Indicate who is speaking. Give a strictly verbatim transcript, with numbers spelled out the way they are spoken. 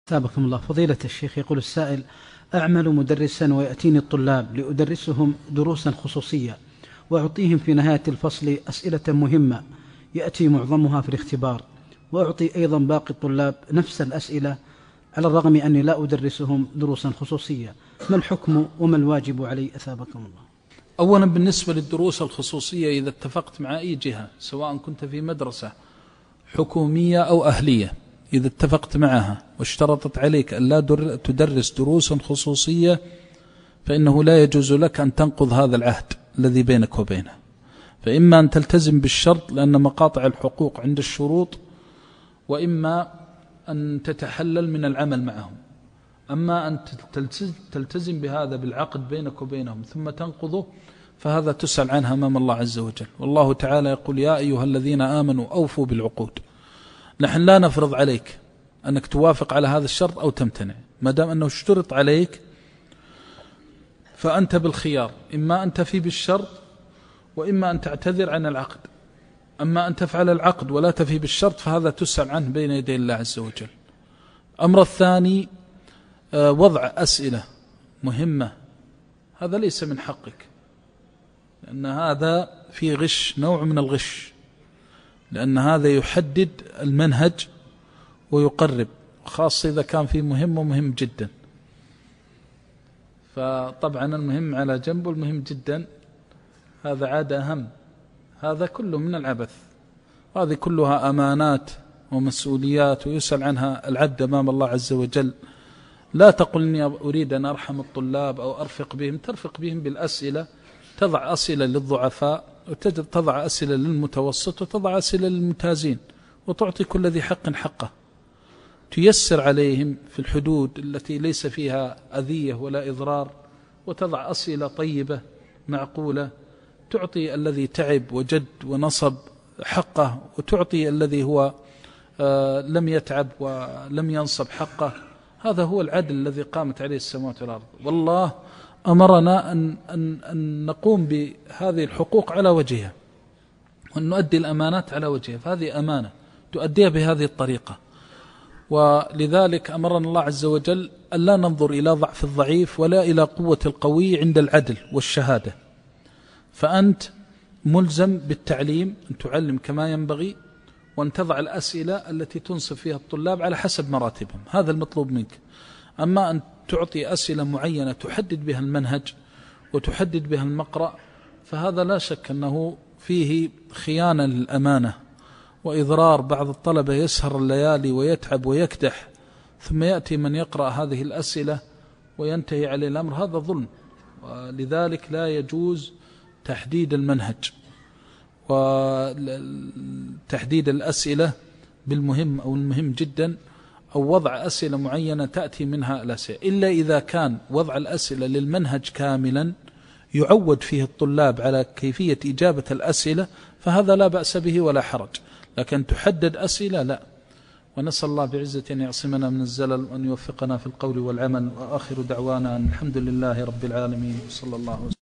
Speaker 1: تابكم الله. فضيلة الشيخ، يقول السائل: أعمل مدرسا ويأتيني الطلاب لأدرسهم دروسا خصوصية، وأعطيهم في نهاية الفصل أسئلة مهمة يأتي معظمها في الاختبار، وأعطي أيضا باقي الطلاب نفس الأسئلة على الرغم أني لا أدرسهم دروسا خصوصية، ما الحكم وما الواجب علي أثابكم الله؟
Speaker 2: أولا بالنسبة للدروس الخصوصية، إذا اتفقت مع أي جهة سواء كنت في مدرسة حكومية أو أهلية، إذا اتفقت معها واشترطت عليك أن لا تدرس دروسا خصوصية، فإنه لا يجوز لك أن تنقض هذا العهد الذي بينك وبينه. فإما أن تلتزم بالشرط لأن مقاطع الحقوق عند الشروط، وإما أن تتحلل من العمل معهم. أما أن تلتزم بهذا بالعقد بينك وبينهم ثم تنقضه، فهذا تسأل عنها أمام الله عز وجل. والله تعالى يقول: يا أيها الذين آمنوا أوفوا بالعقود. نحن لا نفرض عليك أنك توافق على هذا الشرط أو تمتنع، ما دام أنه اشترط عليك فأنت بالخيار، إما أن تفي بالشرط وإما أن تعتذر عن العقد. أما أن تفعل العقد ولا تفي بالشرط فهذا تسأل عنه بين يدي الله عز وجل. الأمر الثاني وضع أسئلة مهمة، هذا ليس من حقك، لأن هذا فيه غش، نوع من الغش، لأن هذا يحدد المنهج ويقرب، خاصة إذا كان فيه مهم ومهم جدا. فطبعا المهم على جنب والمهم جدا هذا عاد أهم، هذا كله من العبث. هذه كلها أمانات ومسؤوليات ويسأل عنها العبد أمام الله عز وجل. لا تقل إني أريد أن أرحم الطلاب أو أرفق بهم، ترفق بهم بالأسئلة، تضع أسئلة للضعفاء وتضع أسئلة للمتوسط وتضع أسئلة للممتازين، وتعطي كل ذي حق حقه، تيسر عليهم في الحدود التي ليس فيها أذية ولا إضرار، وتضع أسئلة طيبة معقولة، تعطي الذي تعب وجد ونصب حقه، وتعطي الذي هو آه لم يتعب ولم ينصب حقه. هذا هو العدل الذي قامت عليه السماوات والأرض. والله أمرنا أن, أن, أن نقوم بهذه الحقوق على وجهها، وأن نؤدي الأمانات على وجهها، فهذه أمانة تؤديها بهذه الطريقة. ولذلك أمرنا الله عز وجل أن لا ننظر إلى ضعف الضعيف ولا إلى قوة القوي عند العدل والشهادة. فأنت ملزم بالتعليم، أن تعلم كما ينبغي، وأن تضع الأسئلة التي تنصف فيها الطلاب على حسب مراتبهم، هذا المطلوب منك. أما أن تعطي أسئلة معينة تحدد بها المنهج وتحدد بها المقرأ، فهذا لا شك أنه فيه خيانة للأمانة وإضرار. بعض الطلبة يسهر الليالي ويتعب ويكدح، ثم يأتي من يقرأ هذه الأسئلة وينتهي عليه الأمر، هذا ظلم. ولذلك لا يجوز تحديد المنهج وتحديد الأسئلة بالمهم أو المهم جدا، أو وضع أسئلة معينة تأتي منها الأسئلة، إلا إذا كان وضع الأسئلة للمنهج كاملا يعود فيه الطلاب على كيفية إجابة الأسئلة، فهذا لا بأس به ولا حرج. لكن تحدد أسئلة لا. ونسأل الله بعزة أن يعصمنا من الزلل وأن يوفقنا في القول والعمل. وآخر دعوانا الحمد لله رب العالمين، صلى الله وسلم.